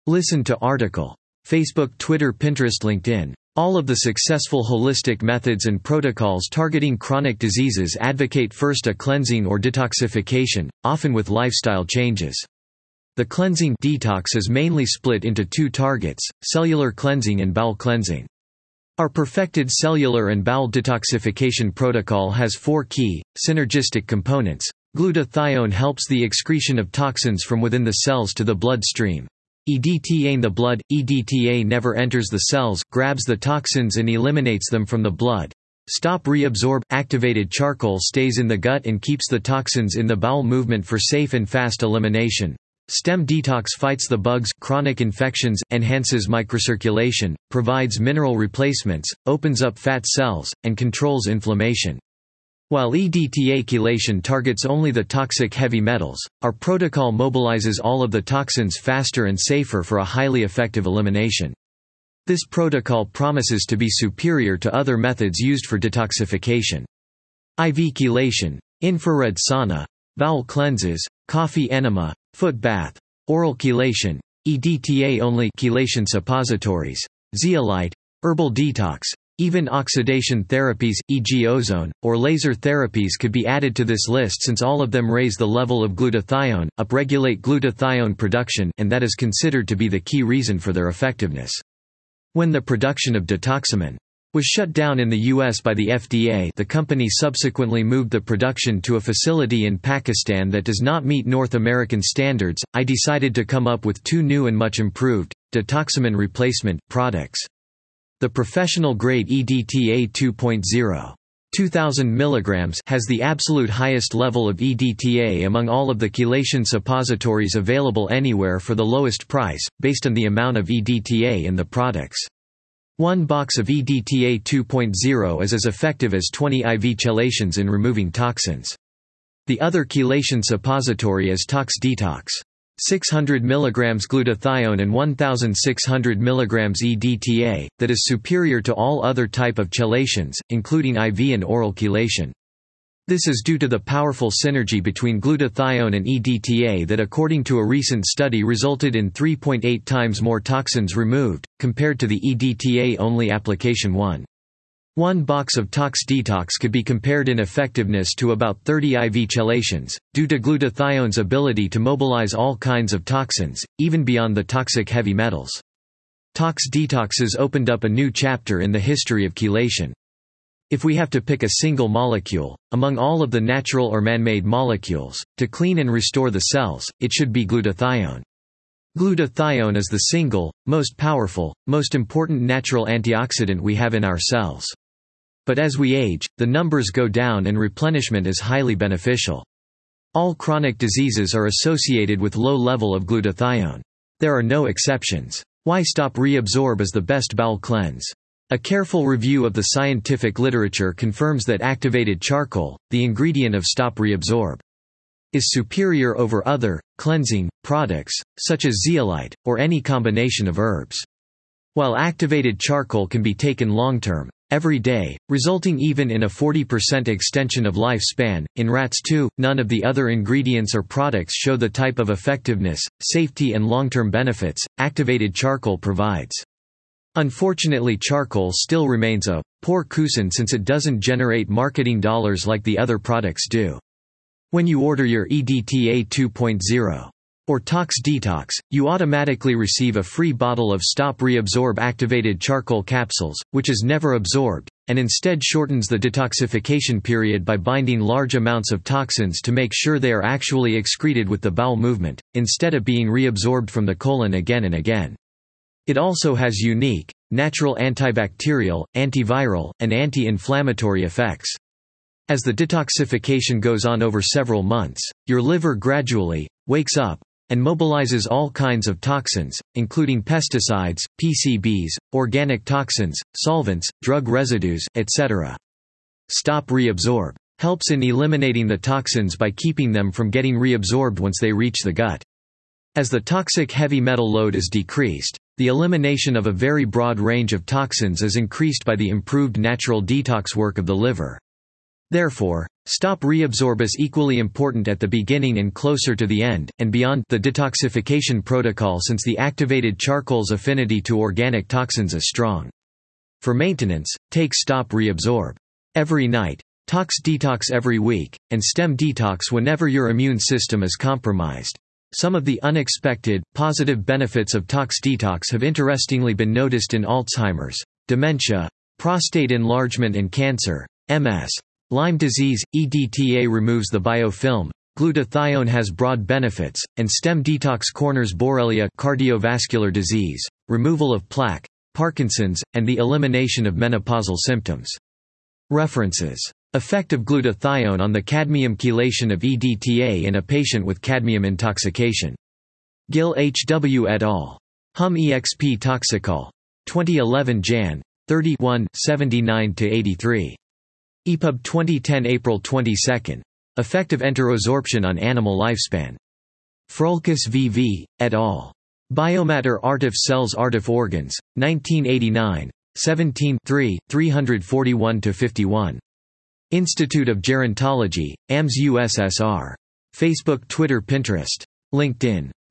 Listen to article. Facebook, Twitter, Pinterest, LinkedIn. All of the successful holistic methods and protocols targeting chronic diseases advocate first a cleansing or detoxification, often with lifestyle changes. The cleansing detox is mainly split into two targets: cellular cleansing and bowel cleansing. Our perfected cellular and bowel detoxification protocol has four key, synergistic components. Glutathione helps the excretion of toxins from within the cells to the bloodstream. EDTA in the blood. EDTA never enters the cells, grabs the toxins and eliminates them from the blood. Stop reabsorb. Activated charcoal stays in the gut and keeps the toxins in the bowel movement for safe and fast elimination. Stem detox fights the bugs, chronic infections, enhances microcirculation, provides mineral replacements, opens up fat cells, and controls inflammation. While EDTA chelation targets only the toxic heavy metals, our protocol mobilizes all of the toxins faster and safer for a highly effective elimination. This protocol promises to be superior to other methods used for detoxification. IV chelation, infrared sauna, bowel cleanses, coffee enema, foot bath, oral chelation, EDTA-only chelation suppositories, zeolite, herbal detox, even oxidation therapies, e.g. ozone, or laser therapies could be added to this list since all of them raise the level of glutathione, upregulate glutathione production, and that is considered to be the key reason for their effectiveness. When the production of Detoxamin was shut down in the U.S. by the FDA, the company subsequently moved the production to a facility in Pakistan that does not meet North American standards. I decided to come up with two new and much improved Detoxamin replacement products. The professional-grade EDTA 2.0. 2000 mg has the absolute highest level of EDTA among all of the chelation suppositories available anywhere for the lowest price, based on the amount of EDTA in the products. One box of EDTA 2.0 is as effective as 20 IV chelations in removing toxins. The other chelation suppository is Tox Detox. 600 mg glutathione and 1600 mg EDTA, that is superior to all other type of chelations, including IV and oral chelation. This is due to the powerful synergy between glutathione and EDTA that, according to a recent study, resulted in 3.8 times more toxins removed, compared to the EDTA-only application 1. One box of Tox Detox could be compared in effectiveness to about 30 IV chelations, due to glutathione's ability to mobilize all kinds of toxins, even beyond the toxic heavy metals. Tox Detoxes opened up a new chapter in the history of chelation. If we have to pick a single molecule, among all of the natural or man-made molecules, to clean and restore the cells, it should be glutathione. Glutathione is the single, most powerful, most important natural antioxidant we have in our cells. But as we age, the numbers go down and replenishment is highly beneficial. All chronic diseases are associated with low level of glutathione. There are no exceptions. Why stop reabsorb as the best bowel cleanse? A careful review of the scientific literature confirms that activated charcoal, the ingredient of Stop Reabsorb, is superior over other, cleansing, products, such as zeolite, or any combination of herbs. While activated charcoal can be taken long-term, every day, resulting even in a 40% extension of lifespan, in rats too, none of the other ingredients or products show the type of effectiveness, safety and long-term benefits activated charcoal provides. Unfortunately, charcoal still remains a poor cuisine since it doesn't generate marketing dollars like the other products do. When you order your EDTA 2.0 or Tox Detox, you automatically receive a free bottle of Stop Reabsorb activated charcoal capsules, which is never absorbed, and instead shortens the detoxification period by binding large amounts of toxins to make sure they are actually excreted with the bowel movement, instead of being reabsorbed from the colon again and again. It also has unique, natural antibacterial, antiviral, and anti-inflammatory effects. As the detoxification goes on over several months, your liver gradually wakes up and mobilizes all kinds of toxins, including pesticides, PCBs, organic toxins, solvents, drug residues, etc. Stop Reabsorb helps in eliminating the toxins by keeping them from getting reabsorbed once they reach the gut. As the toxic heavy metal load is decreased, the elimination of a very broad range of toxins is increased by the improved natural detox work of the liver. Therefore, stop reabsorb is equally important at the beginning and closer to the end, and beyond the detoxification protocol since the activated charcoal's affinity to organic toxins is strong. For maintenance, take stop reabsorb every night, tox detox every week, and stem detox whenever your immune system is compromised. Some of the unexpected, positive benefits of tox detox have interestingly been noticed in Alzheimer's, dementia, prostate enlargement and cancer, MS. Lyme disease. EDTA removes the biofilm, glutathione has broad benefits, and stem detox corners Borrelia cardiovascular disease, removal of plaque, Parkinson's, and the elimination of menopausal symptoms. References. Effect of glutathione on the cadmium chelation of EDTA in a patient with cadmium intoxication. Gill H. W. et al. Hum exp Toxicol. 2011 Jan. 31, 79–83. EPUB 2010 April 22. Effect of enterosorption on animal lifespan. Frolkis V.V., et al. Biomatter Artif Cells Artif Organs, 1989, 17 341–51. Institute of Gerontology, AMS USSR. Facebook Twitter Pinterest. LinkedIn